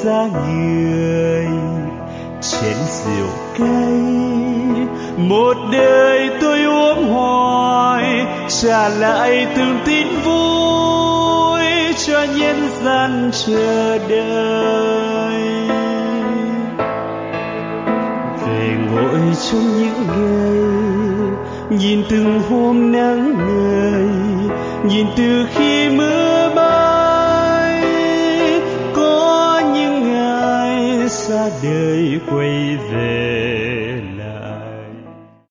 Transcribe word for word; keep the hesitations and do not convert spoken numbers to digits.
xa người chén rượu cay. Một đời tôi uống hoài trả lại từng tin vui cho nhân gian chờ đợi. Về ngồi trong những ngày nhìn từng hôm nắng ngời, nhìn từ khi mưa bay, có những ngày xa đời quay về